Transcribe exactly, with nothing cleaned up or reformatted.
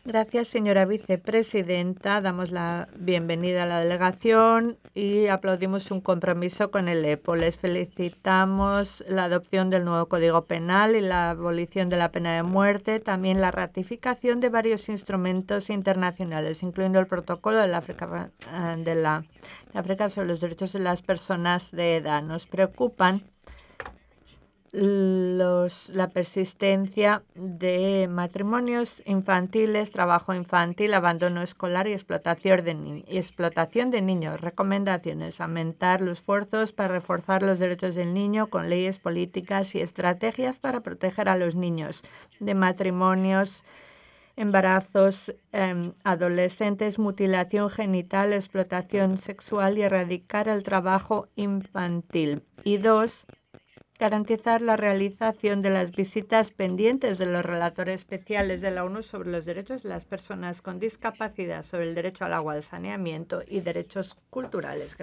Gracias, señora vicepresidenta. Damos la bienvenida a la delegación y aplaudimos un compromiso con el E P O. Les felicitamos la adopción del nuevo Código Penal y la abolición de la pena de muerte, también la ratificación de varios instrumentos internacionales, incluyendo el Protocolo de la África, de la, de África sobre los derechos de las personas de edad. Nos preocupan Los, la persistencia de matrimonios infantiles, trabajo infantil, abandono escolar y explotación de, ni y explotación de niños. Recomendaciones: aumentar los esfuerzos para reforzar los derechos del niño con leyes, políticas y estrategias para proteger a los niños de matrimonios, embarazos eh, adolescentes, mutilación genital, explotación sexual y erradicar el trabajo infantil. Y dos, garantizar la realización de las visitas pendientes de los relatores especiales de la ONU sobre los derechos de las personas con discapacidad, sobre el derecho al agua, al saneamiento y derechos culturales.